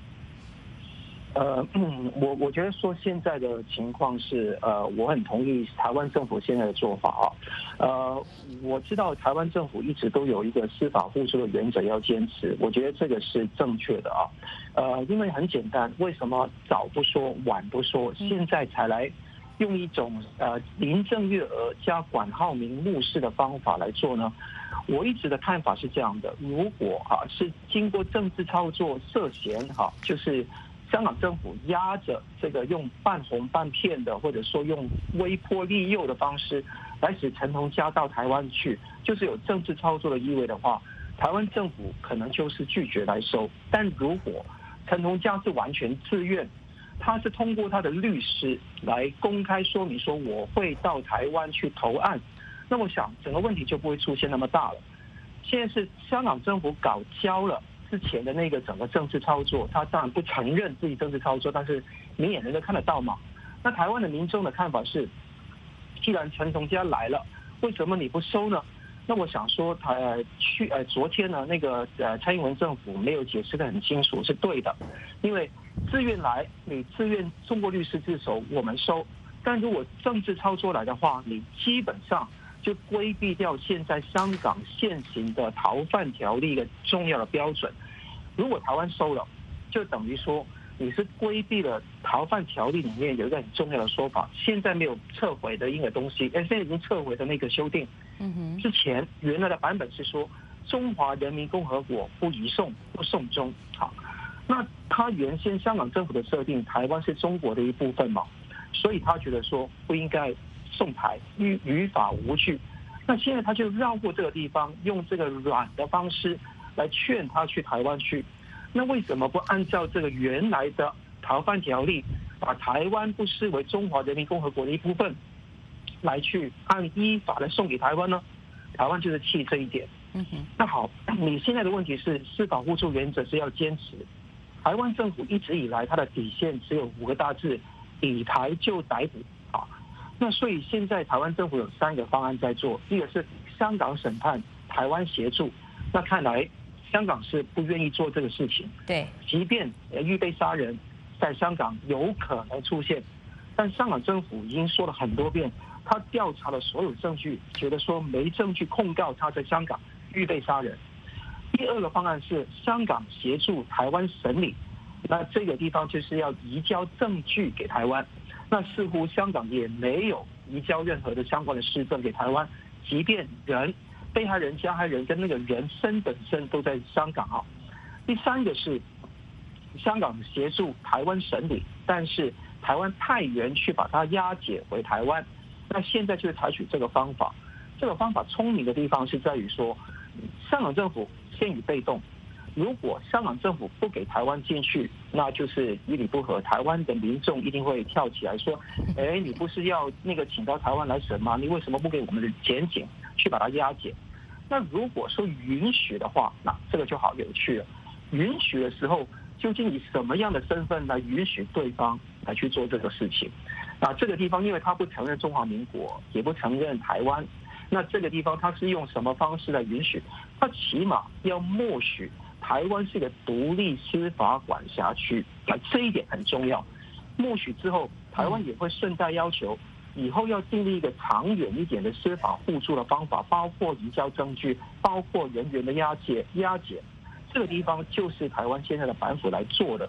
我觉得说现在的情况是，我很同意台湾政府现在的做法啊。我知道台湾政府一直都有一个司法互助的原则要坚持，我觉得这个是正确的啊。因为很简单，为什么早不说晚不说，现在才来用一种林郑月娥加管浩明目视的方法来做呢？我一直的看法是这样的：如果是经过政治操作涉嫌就是香港政府压着这个用半红半骗的，或者说用威迫利诱的方式来使陈同佳到台湾去，就是有政治操作的意味的话，台湾政府可能就是拒绝来收。但如果陈同佳是完全自愿，他是通过他的律师来公开说明说我会到台湾去投案，那我想整个问题就不会出现那么大了。现在是香港政府搞焦了之前的那个整个政治操作，他当然不承认自己政治操作，但是明眼人都看得到嘛。那台湾的民众的看法是，既然陈同佳来了，为什么你不收呢？那我想说，昨天呢，那个蔡英文政府没有解释得很清楚，是对的，因为自愿来，你自愿通过律师自首，我们收；但如果政治操作来的话，你基本上就规避掉现在香港现行的逃犯条例一个重要的标准。如果台湾收了，就等于说你是规避了逃犯条例里面有一个很重要的说法，现在没有撤回的一个东西，现在已经撤回的那个修订。之前原来的版本是说中华人民共和国不移送不送中。好，那他原先香港政府的设定，台湾是中国的一部分嘛，所以他觉得说不应该送台，于法无据。那现在他就绕过这个地方，用这个软的方式来劝他去台湾去。那为什么不按照这个原来的逃犯条例，把台湾不视为中华人民共和国的一部分，来去按依法来送给台湾呢？台湾就是气这一点。那好，你现在的问题是司法互助原则是要坚持。台湾政府一直以来它的底线只有5个大字：以台就逮捕啊。那所以现在台湾政府有3个方案在做，一个是香港审判，台湾协助。那看来香港是不愿意做这个事情。 对， 即便预备杀人在香港有可能出现，但香港政府已经说了很多遍，他调查了所有证据，觉得说没证据控告他在香港预备杀人。第2个方案是香港协助台湾审理，那这个地方就是要移交证据给台湾。那似乎香港也没有移交任何的相关的事证给台湾，即便被害人、加害人跟那个人身本身都在香港啊。第3个是香港协助台湾审理，但是台湾派员去把它押解回台湾。那现在就是采取这个方法。这个方法聪明的地方是在于说，香港政府先予被动。如果香港政府不给台湾进去，那就是于理不合，台湾的民众一定会跳起来说：“你不是要那个请到台湾来审吗？你为什么不给我们的检警去把它押解？”那如果说允许的话，那这个就好有趣了。允许的时候，究竟以什么样的身份来允许对方来去做这个事情？那这个地方，因为他不承认中华民国，也不承认台湾，那这个地方他是用什么方式来允许？他起码要默许台湾是一个独立司法管辖区，那这一点很重要。默许之后，台湾也会顺带要求，以后要订立一个长远一点的司法互助的方法，包括移交证据，包括人员的押解。这个地方就是台湾现在的板斧来做的。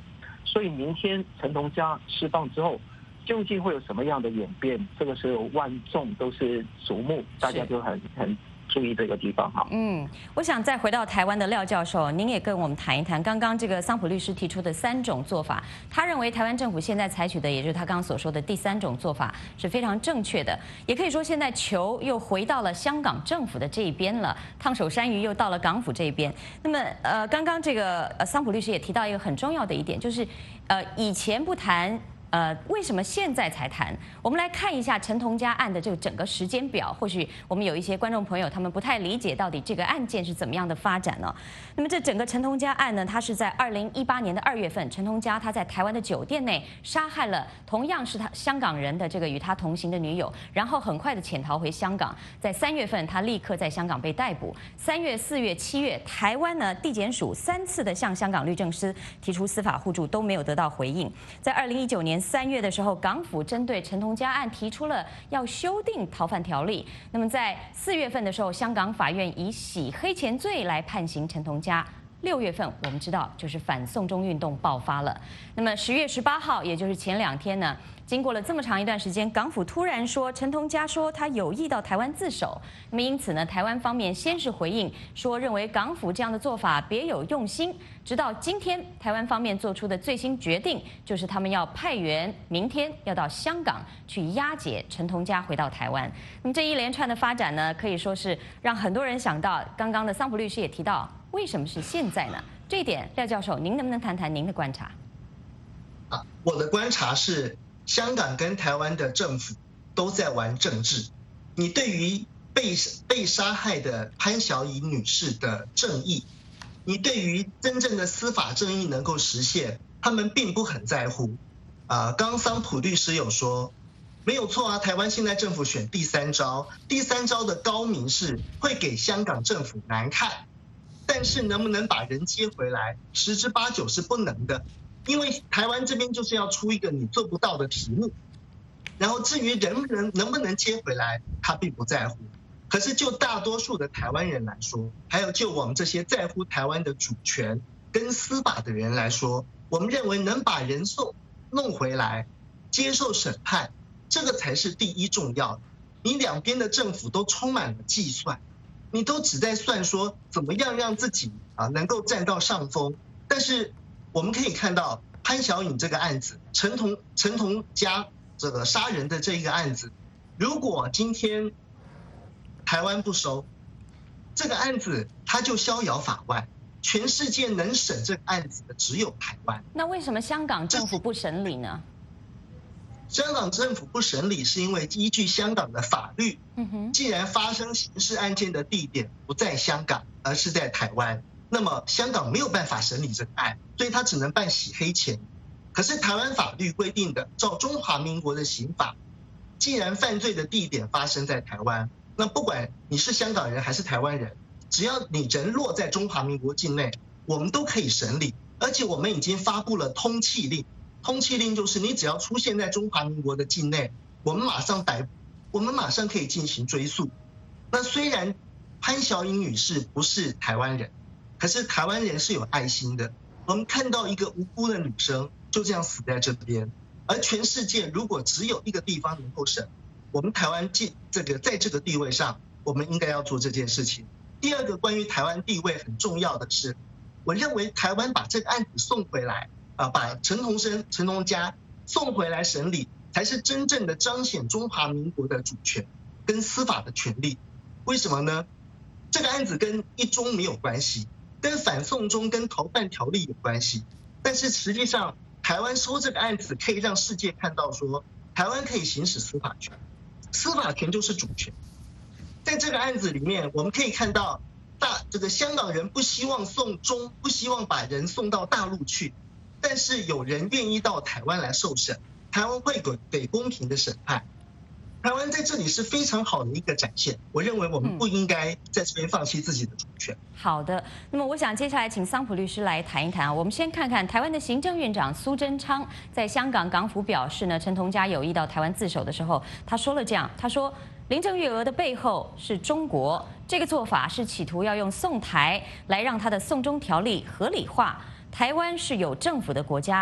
所以明天陈同佳释放之后，究竟会有什么样的演变？这个时候万众都是瞩目，大家就很注意这个地方哈。 我想再回到台湾的廖教授，您也跟我们谈一谈刚刚这个桑普律师提出的3种做法。他认为台湾政府现在采取的，也就是他刚刚所说的第3种做法，是非常正确的。也可以说，现在球又回到了香港政府的这一边了，烫手山芋又到了港府这一边。那么，刚刚这个桑普律师也提到一个很重要的一点，就是以前不谈。为什么现在才谈？我们来看一下陈同佳案的这个整个时间表。或许我们有一些观众朋友他们不太理解到底这个案件是怎么样的发展呢？那么这整个陈同佳案呢，它是在2018年的2月份，陈同佳他在台湾的酒店内杀害了同样是他香港人的这个与他同行的女友，然后很快的潜逃回香港。在3月份，他立刻在香港被逮捕。3月、4月、7月，台湾呢地检署3次的向香港律政司提出司法互助，都没有得到回应。在2019年3月的时候，港府针对陈同佳案提出了要修订逃犯条例。那么在4月份的时候，香港法院以洗黑钱罪来判刑陈同佳。6月份，我们知道就是反送中运动爆发了。那么10月18号，也就是前2天呢，经过了这么长一段时间，港府突然说陈同佳说他有意到台湾自首。那么因此呢，台湾方面先是回应说认为港府这样的做法别有用心。直到今天，台湾方面做出的最新决定就是他们要派员明天要到香港去押解陈同佳回到台湾。那么这一连串的发展呢，可以说是让很多人想到，刚刚的桑普律师也提到，为什么是现在呢？这一点，廖教授，您能不能谈谈您的观察？ 我的观察是，香港跟台湾的政府都在玩政治。你对于被杀害的潘晓颖女士的正义，你对于真正的司法正义能够实现，他们并不很在乎。刚桑普律师有说，没有错啊，台湾现在政府选第3招，第3招的高明是会给香港政府难看，但是能不能把人接回来，10之8九是不能的。因为台湾这边就是要出一个你做不到的题目，然后至于能不能接回来，他并不在乎。可是就大多数的台湾人来说，还有就我们这些在乎台湾的主权跟司法的人来说，我们认为能把人弄回来，接受审判，这个才是第一重要的。你两边的政府都充满了计算，你都只在算说怎么样让自己能够占到上风，但是我们可以看到潘晓颖这个案子，陈同佳这个杀人的这一个案子，如果今天台湾不收这个案子，它就逍遥法外，全世界能审这个案子的只有台湾。 那为什么香港政府不审理呢？ 香港政府不审理是因为依据香港的法律，既然发生刑事案件的地点不在香港，而是在台湾，那么香港没有办法审理这个案，所以他只能办洗黑钱。可是台湾法律规定的，照中华民国的刑法，既然犯罪的地点发生在台湾，那不管你是香港人还是台湾人，只要你人落在中华民国境内，我们都可以审理。而且我们已经发布了通缉令，通缉令就是你只要出现在中华民国的境内，我们马上逮捕，我们马上可以进行追诉。那虽然潘晓颖女士不是台湾人，可是台湾人是有爱心的。我们看到一个无辜的女生就这样死在这边，而全世界如果只有一个地方能够审，我们台湾在这个地位上，我们应该要做这件事情。第二个关于台湾地位很重要的是，我认为台湾把这个案子送回来，把陈同佳送回来审理，才是真正的彰显中华民国的主权跟司法的权利。为什么呢？这个案子跟一中没有关系，跟反送中跟逃犯条例有关系，但是实际上台湾收这个案子可以让世界看到说，台湾可以行使司法权，司法权就是主权。在这个案子里面，我们可以看到这个香港人不希望送中，不希望把人送到大陆去，但是有人愿意到台湾来受审，台湾会给公平的审判。台湾在这里是非常好的一个展现，我认为我们不应该在这边放弃自己的主权。 好的，那么我想接下来请桑普律师来谈一谈。我们先看看台湾的行政院长苏贞昌在香港港府表示呢，陈同佳有意到台湾自首的时候，他说了这样，他说林郑月娥的背后是中国，这个做法是企图要用送台来让他的送中条例合理化。台湾是有政府的国家，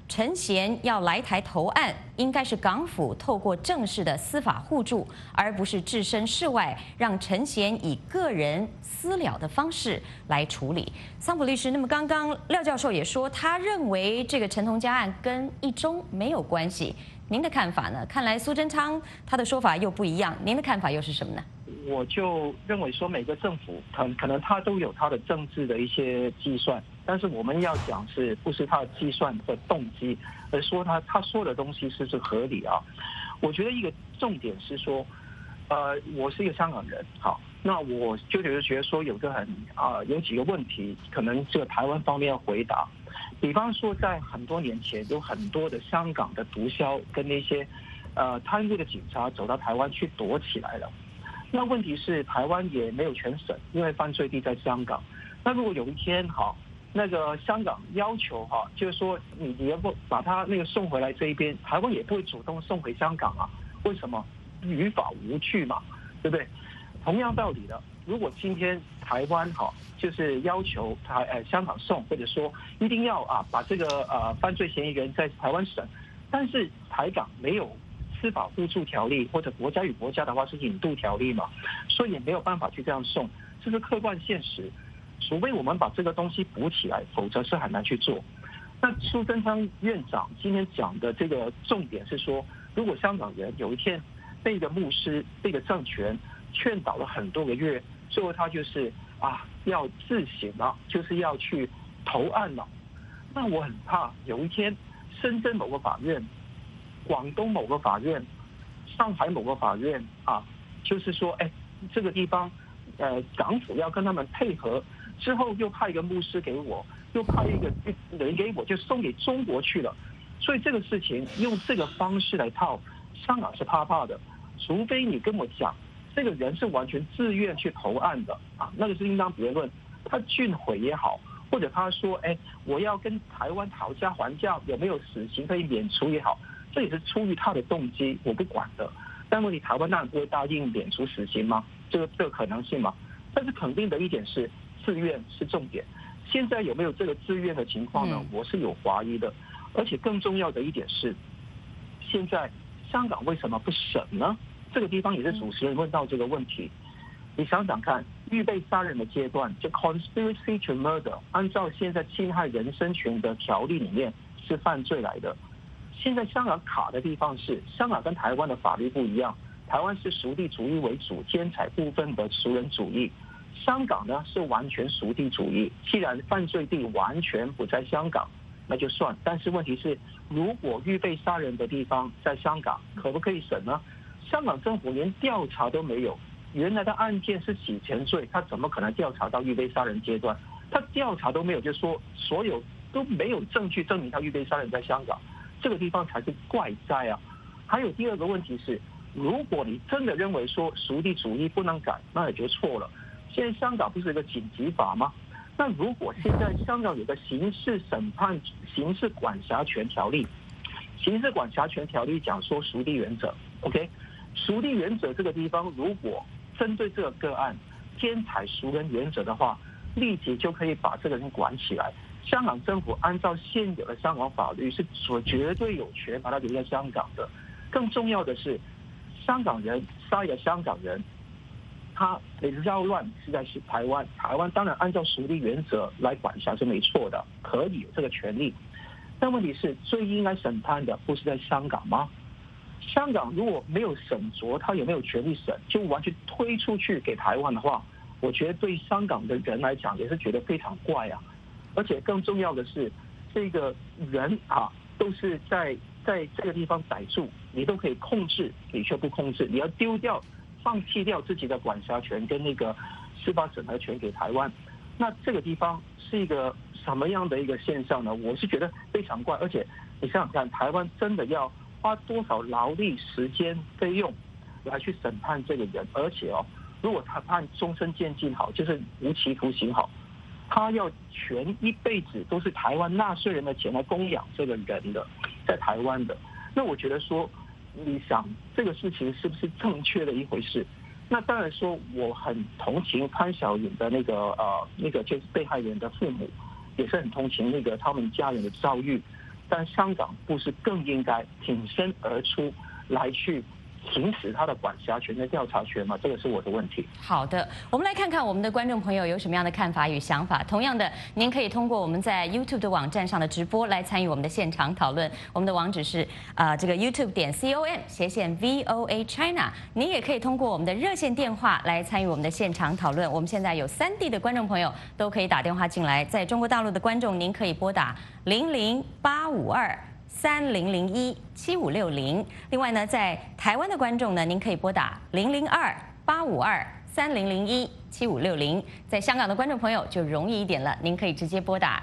陈贤要来台投案，应该是港府透过正式的司法互助，而不是置身事外，让陈贤以个人私了的方式来处理。桑普律师，那么刚刚廖教授也说，他认为这个陈同佳案跟一中没有关系，您的看法呢？看来苏贞昌他的说法又不一样，您的看法又是什么呢？ 我就认为说，每个政府可能他都有他的政治的一些计算，但是我们要讲是不是他的计算的动机，而说他说的东西是不是合理啊？我觉得一个重点是说，我是一个香港人，好，那我就觉得说有几个问题，可能这个台湾方面要回答。比方说，在很多年前，有很多的香港的毒枭跟那些贪污的警察走到台湾去躲起来了。那问题是台湾也没有全省，因为犯罪地在香港。那如果有一天那个香港要求就是说你要不把他那个送回来这一边，台湾也不会主动送回香港啊？为什么？于法无据嘛，对不对？同样道理的，如果今天台湾就是要求香港送，或者说一定要把这个犯罪嫌疑人在台湾审，但是台港没有司法互助条例，或者国家与国家的话是引渡条例嘛，所以也没有办法去这样送，这是客观现实。除非我们把这个东西补起来，否则是很难去做。那苏贞昌院长今天讲的这个重点是说，如果香港人有一天被一个牧师、被一个政权劝导了很多个月，最后他就是要自省了，就是要去投案了，那我很怕有一天深圳某个法院、广东某个法院、上海某个法院就是说，这个地方港府要跟他们配合，之后又派一个牧师给我，又派一个人给我，就送给中国去了。所以这个事情用这个方式来套，香港是怕的。除非你跟我讲，这个人是完全自愿去投案的那个是另当别论。他俊毁也好，或者他说，我要跟台湾讨价还价，有没有死刑可以免除也好，这也是出于他的动机，我不管的。但问题，台湾当然不会答应免除死刑吗？这个可能性吗？但是肯定的一点是，自愿是重点。现在有没有这个自愿的情况呢？我是有怀疑的。而且更重要的一点是，现在香港为什么不审呢？这个地方也是主持人问到这个问题。你想想看，预备杀人的阶段，就 conspiracy to murder， 按照现在侵害人身权的条例里面是犯罪来的。现在香港卡的地方是，香港跟台湾的法律不一样，台湾是属地主义为主，兼采部分的熟人主义。香港呢是完全属地主义，既然犯罪地完全不在香港，那就算。但是问题是，如果预备杀人的地方在香港，可不可以审呢？香港政府连调查都没有，原来的案件是洗钱罪，他怎么可能调查到预备杀人阶段？他调查都没有，就说所有都没有证据证明他预备杀人在香港，这个地方才是怪哉啊！还有第二个问题是，如果你真的认为说属地主义不能改，那也就错了。现在香港不是有个紧急法吗？那如果现在香港有个刑事审判、刑事管辖权条例，刑事管辖权条例讲说属地原则 ，OK， 属地原则这个地方，如果针对这个个案兼采熟人原则的话，立即就可以把这个人管起来。香港政府按照现有的香港法律是绝对有权把他留在香港的。更重要的是，香港人杀一个香港人，他扰乱是在台湾，台湾当然按照属地原则来管辖是没错的，可以有这个权利。但问题是，最应该审判的不是在香港吗？香港如果没有审酌，他有没有权利审，就完全推出去给台湾的话，我觉得对香港的人来讲也是觉得非常怪啊。而且更重要的是，这个人都是在这个地方逮住，你都可以控制，你却不控制，你要丢掉、放弃掉自己的管辖权跟那个司法审核权给台湾，那这个地方是一个什么样的一个现象呢？我是觉得非常怪。而且你想想看，台湾真的要花多少劳力、时间、费用来去审判这个人？而且如果他判终身监禁好，就是无期徒刑好，他要全一辈子都是台湾纳税人的钱来供养这个人的，在台湾的。那我觉得说，你想这个事情是不是正确的一回事？那当然说，我很同情潘晓颖的那个就是被害人的父母，也是很同情那个他们家人的遭遇。 但香港不是更应该挺身而出来去行使他的管辖权跟调查权吗？这个是我的问题。 好的，我们来看看我们的观众朋友有什么样的看法与想法。同样的，您可以通过我们在 YouTube 的网站上的直播来参与我们的现场讨论。我们的网址是这个 YouTube.com/VOA China。您也可以通过我们的热线电话来参与我们的现场讨论。我们现在有3地的观众朋友都可以打电话进来。在中国大陆的观众，您可以拨打0085230017560。另外呢，在台湾的观众呢，您可以拨打002-852-3001-7560。在香港的观众朋友就容易一点了，您可以直接拨打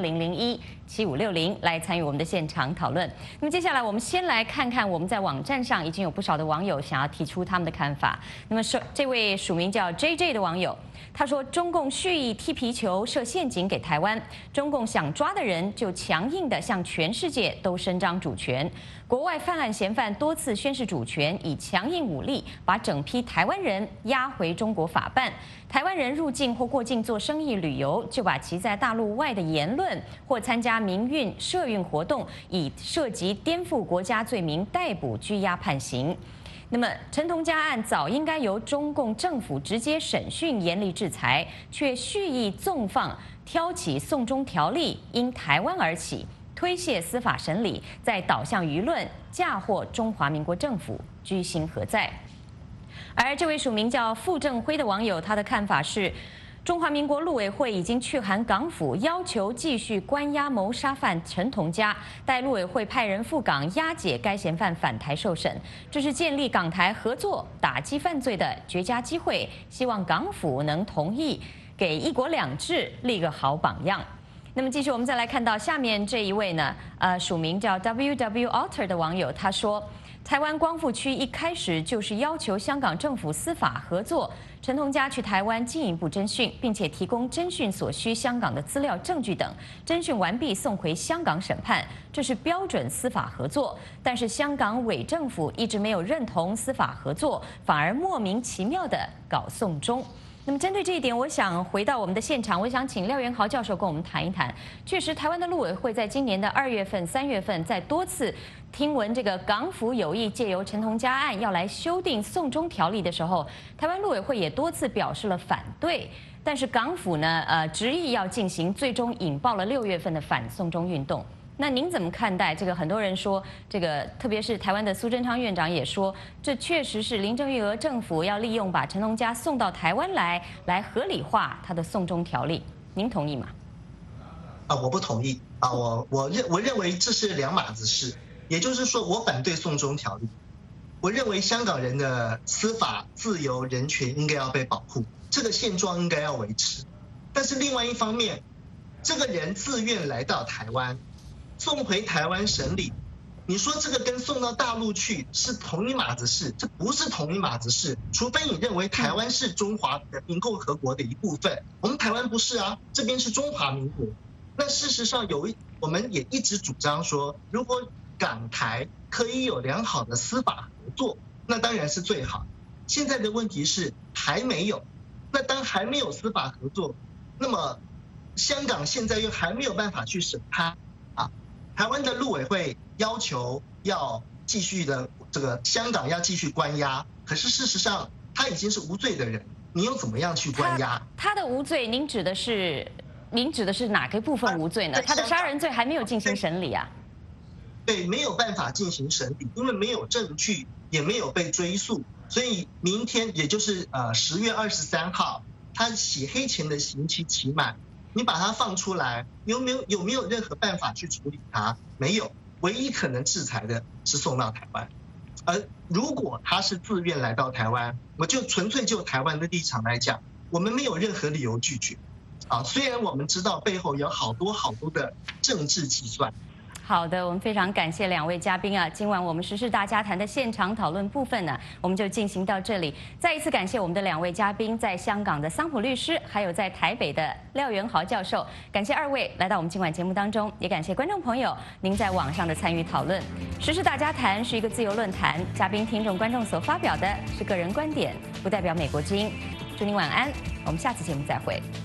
3001-7560来参与我们的现场讨论。那么接下来我们先来看看我们在网站上已经有不少的网友想要提出他们的看法。那么这位署名叫 JJ 的网友，他说中共蓄意踢皮球设陷阱给台湾，中共想抓的人就强硬地向全世界都伸张主权。国外犯案嫌犯多次宣示主权，以强硬武力把整批台湾人押回中国法办。台湾人入境或过境做生意、旅游，就把其在大陆外的言论或参加民运、社运活动，以涉及颠覆国家罪名逮捕、拘押、判刑。那么陈同佳案早应该由中共政府直接审讯、严厉制裁，却蓄意纵放，挑起送中条例因台湾而起，推卸司法审理，再导向舆论，嫁祸中华民国政府，居心何在？而这位署名叫傅正辉的网友，他的看法是，中华民国陆委会已经去函港府，要求继续关押谋杀犯陈同佳，待陆委会派人赴港押解该嫌犯返台受审，这是建立港台合作打击犯罪的绝佳机会，希望港府能同意，给一国两制立个好榜样。那么继续，我们再来看到下面这一位呢，署名叫 WW Alter 的网友，他说，台湾光复区一开始就是要求香港政府司法合作，陈同佳去台湾进一步侦讯，并且提供侦讯所需香港的资料证据等，侦讯完毕送回香港审判，这是标准司法合作。但是香港伪政府一直没有认同司法合作，反而莫名其妙地搞送中。那么针对这一点，我想回到我们的现场，我想请廖元豪教授跟我们谈一谈。确实，台湾的陆委会在今年的2月份、3月份，在多次听闻这个港府有意借由陈同佳案要来修订送中条例的时候，台湾陆委会也多次表示了反对。但是港府呢，执意要进行，最终引爆了6月份的反送中运动。那您怎么看待这个？很多人说，这个特别是台湾的苏贞昌院长也说，这确实是林郑月娥政府要利用把陈同佳送到台湾来合理化他的送中条例。您同意吗？ 我不同意啊！我认为这是两码子事。也就是说，我反对送中条例。我认为香港人的司法自由、人权应该要被保护，这个现状应该要维持。但是另外一方面，这个人自愿来到台湾，送回台湾审理，你说这个跟送到大陆去是同一码子事？这不是同一码子事，除非你认为台湾是中华人民共和国的一部分，我们台湾不是啊，这边是中华民国。那事实上我们也一直主张说，如果港台可以有良好的司法合作，那当然是最好。现在的问题是还没有，那当还没有司法合作，那么香港现在又还没有办法去审判啊。台湾的陆委会要求要继续的香港要继续关押，可是事实上他已经是无罪的人，你又怎么样去关押？ 他的无罪，您指的是哪个部分无罪呢？他的杀人罪还没有进行审理啊。 对，没有办法进行审理，因为没有证据，也没有被追诉，所以明天也就是10月23号，他洗黑钱的刑期期满，你把他放出来，有没有任何办法去处理他？没有，唯一可能制裁的是送到台湾。而如果他是自愿来到台湾，我就纯粹就台湾的立场来讲，我们没有任何理由拒绝。虽然我们知道背后有好多的政治计算。 好的，我们非常感谢2位嘉宾啊！今晚我们时事大家谈的现场讨论部分呢，我们就进行到这里。再一次感谢我们的2位嘉宾，在香港的桑普律师，还有在台北的廖元豪教授。感谢2位来到我们今晚节目当中，也感谢观众朋友您在网上的参与讨论。时事大家谈是一个自由论坛，嘉宾、听众、观众所发表的是个人观点，不代表美国之音。祝您晚安，我们下次节目再会。